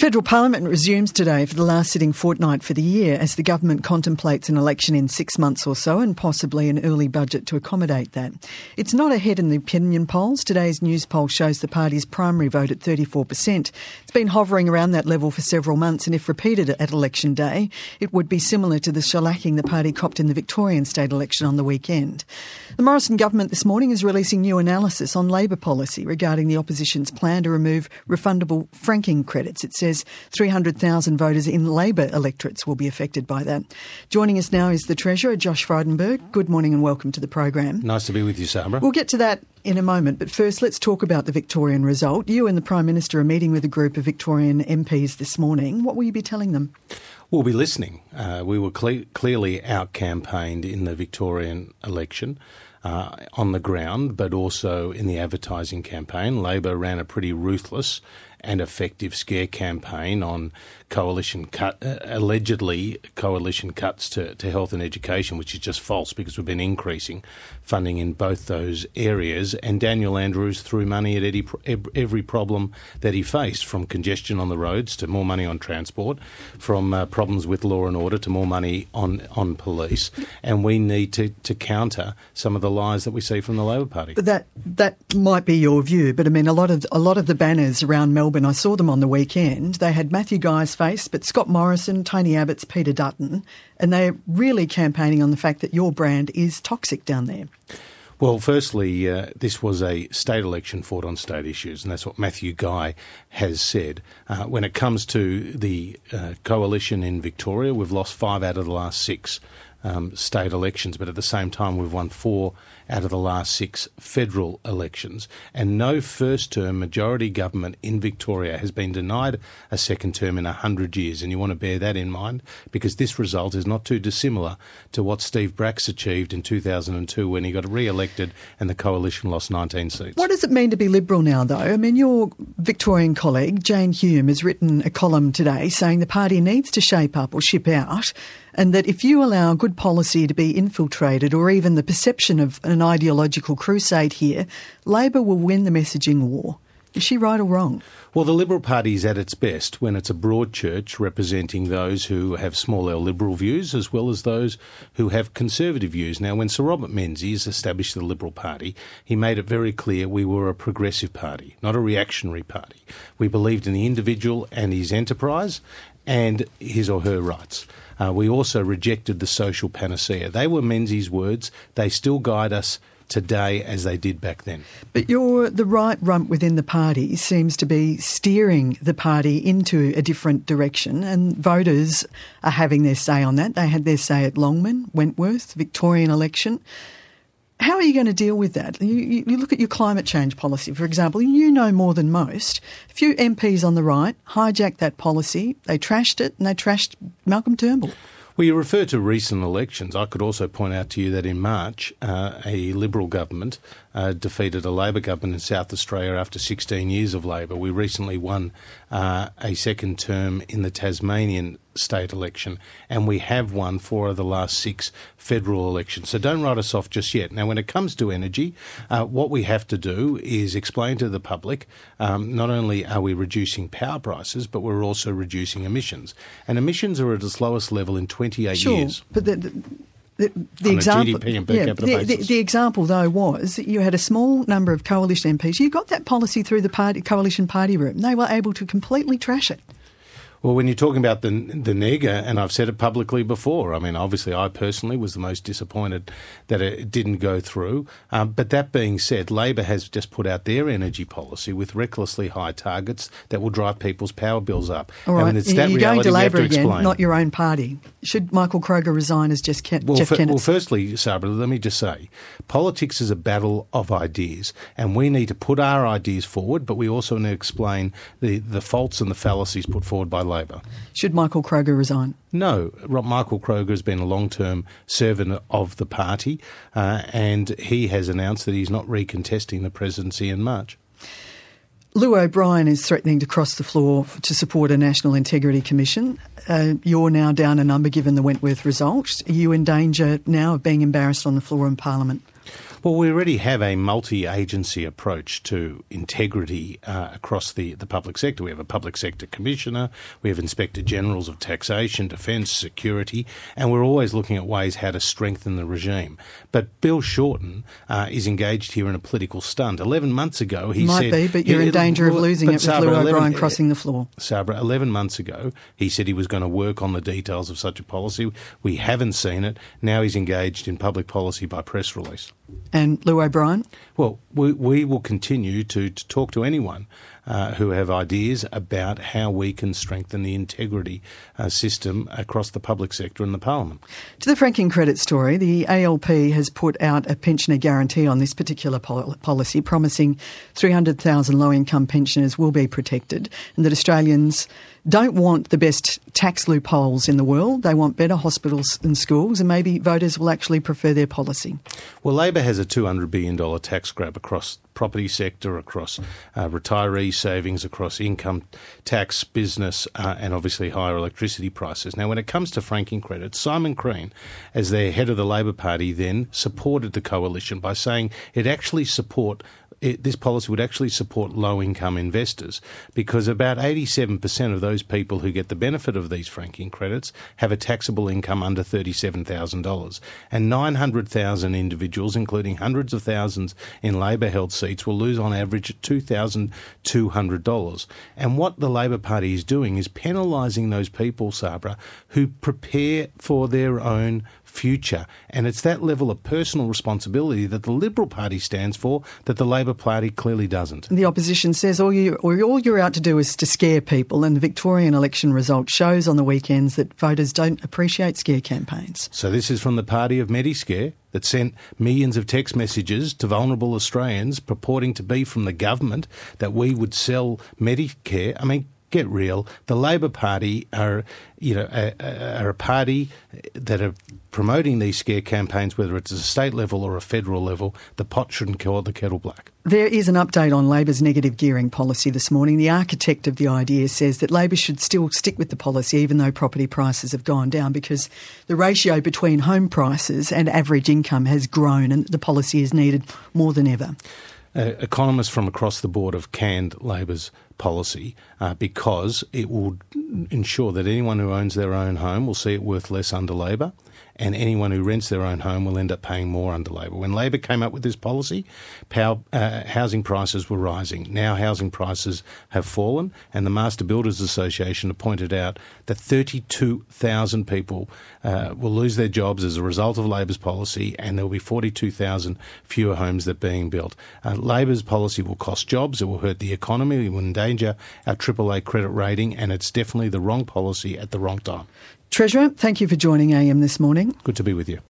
Federal Parliament resumes today for the last sitting fortnight for the year as the government contemplates an election in 6 months or so and possibly an early budget to accommodate that. It's not ahead in the opinion polls. Today's news poll shows the party's primary vote at 34%. It's been hovering around that level for several months, and if repeated at election day, it would be similar to the shellacking the party copped in the Victorian state election on the weekend. The Morrison government this morning is releasing new analysis on Labor policy regarding the opposition's plan to remove refundable franking credits. It says 300,000 voters in Labor electorates will be affected by that. Joining us now is the Treasurer, Josh Frydenberg. Good morning and welcome to the program. Nice to be with you, Sabra. We'll get to that in a moment, but first let's talk about the Victorian result. You and the Prime Minister are meeting with a group of Victorian MPs this morning. What will you be telling them? We'll be listening. We were clearly out-campaigned in the Victorian election on the ground, but also in the advertising campaign. Labor ran a pretty ruthless and effective scare campaign on allegedly coalition cuts to health and education, which is just false because we've been increasing funding in both those areas. And Daniel Andrews threw money at every problem that he faced, from congestion on the roads to more money on transport, from problems with law and order to more money on police. And we need to counter some of the lies that we see from the Labor Party. That might be your view, but I mean, a lot of the banners around Melbourne, I saw them on the weekend. They had Matthew Guy's face, but Scott Morrison, Tony Abbott's, Peter Dutton, and they're really campaigning on the fact that your brand is toxic down there. Well, firstly, this was a state election fought on state issues, and that's what Matthew Guy has said. When it comes to the coalition in Victoria, we've lost 5 out of the last 6 state elections, but at the same time we've won 4 out of the last 6 federal elections, and no first-term majority government in Victoria has been denied a second term in 100 years, and you want to bear that in mind because this result is not too dissimilar to what Steve Bracks achieved in 2002 when he got re-elected and the coalition lost 19 seats. What does it mean to be Liberal now, though? I mean, your Victorian colleague, Jane Hume, has written a column today saying the party needs to shape up or ship out, and that if you allow good policy to be infiltrated or even the perception of an ideological crusade here, Labor will win the messaging war. Is she right or wrong? Well, the Liberal Party is at its best when it's a broad church representing those who have small L liberal views as well as those who have conservative views. Now, when Sir Robert Menzies established the Liberal Party, he made it very clear we were a progressive party, not a reactionary party. We believed in the individual and his enterprise and his or her rights. We also rejected the social panacea. They were Menzies' words. They still guide us today as they did back then. But the right rump within the party seems to be steering the party into a different direction, and voters are having their say on that. They had their say at Longman, Wentworth, Victorian election. How are you going to deal with that? You look at your climate change policy, for example. You know more than most. A few MPs on the right hijacked that policy. They trashed it, and they trashed Malcolm Turnbull. Well, you refer to recent elections. I could also point out to you that in March, a Liberal government defeated a Labor government in South Australia after 16 years of Labor. We recently won a second term in the Tasmanian state election, and we have won 4 of the last 6 federal elections. So don't write us off just yet. Now, when it comes to energy, what we have to do is explain to the public not only are we reducing power prices, but we're also reducing emissions. And emissions are at its lowest level in 28 years. But the example, GDP and per capita basis. The example, though, was that you had a small number of coalition MPs. You got that policy through the coalition party room. They were able to completely trash it. Well, when you're talking about the neg, and I've said it publicly before, I mean, obviously I personally was the most disappointed that it didn't go through. But that being said, Labor has just put out their energy policy with recklessly high targets that will drive people's power bills up. All right, I mean, it's that you're going to Labor again, explain. not your own party. Should Michael Kroger resign as Jeff Kennett? Well, firstly, Sabra, let me just say, politics is a battle of ideas, and we need to put our ideas forward, but we also need to explain the faults and the fallacies put forward by Labor. Should Michael Kroger resign? No. Michael Kroger has been a long-term servant of the party, and he has announced that he's not recontesting the presidency in March. Lou O'Brien is threatening to cross the floor to support a National Integrity Commission. You're now down a number given the Wentworth result. Are you in danger now of being embarrassed on the floor in Parliament? Well, we already have a multi-agency approach to integrity across the public sector. We have a public sector commissioner, we have inspector generals of taxation, defence, security, and we're always looking at ways how to strengthen the regime. But Bill Shorten is engaged here in a political stunt. 11 months ago, he said... Might be, but you're in danger of losing it with Lou O'Brien crossing the floor. Sabra, 11 months ago, he said he was going to work on the details of such a policy. We haven't seen it. Now he's engaged in public policy by press release. And Lou O'Brien? Well, we will continue to talk to anyone who have ideas about how we can strengthen the integrity system across the public sector and the parliament. To the franking credit story, the ALP has put out a pensioner guarantee on this particular policy, promising 300,000 low-income pensioners will be protected, and that Australians don't want the best tax loopholes in the world. They want better hospitals and schools, and maybe voters will actually prefer their policy. Well, Labor has a $200 billion tax grab across property sector, across retiree savings, across income tax, business, and obviously higher electricity prices. Now, when it comes to franking credits, Simon Crean, as the head of the Labor Party, then supported the coalition by saying this policy would actually support low-income investors, because about 87% of those people who get the benefit of these franking credits have a taxable income under $37,000. And 900,000 individuals, including hundreds of thousands in Labor-held seats, will lose on average $2,200. And what the Labor Party is doing is penalising those people, Sabra, who prepare for their own future. And it's that level of personal responsibility that the Liberal Party stands for that the Labor Party clearly doesn't. The opposition says all you're out to do is to scare people, and the Victorian election result shows on the weekends that voters don't appreciate scare campaigns. So this is from the party of Mediscare that sent millions of text messages to vulnerable Australians purporting to be from the government that we would sell Medicare. I mean, get real. The Labor Party are a party that are promoting these scare campaigns, whether it's at a state level or a federal level. The pot shouldn't call the kettle black. There is an update on Labor's negative gearing policy this morning. The architect of the idea says that Labor should still stick with the policy even though property prices have gone down, because the ratio between home prices and average income has grown, and the policy is needed more than ever. Economists from across the board have canned Labor's policy because it will ensure that anyone who owns their own home will see it worth less under Labor, and anyone who rents their own home will end up paying more under Labor. When Labor came up with this policy, housing prices were rising. Now housing prices have fallen, and the Master Builders Association have pointed out that 32,000 people will lose their jobs as a result of Labor's policy, and there will be 42,000 fewer homes that are being built. Labor's policy will cost jobs, it will hurt the economy, it will endanger our AAA credit rating, and it's definitely the wrong policy at the wrong time. Treasurer, thank you for joining AM this morning. Good to be with you.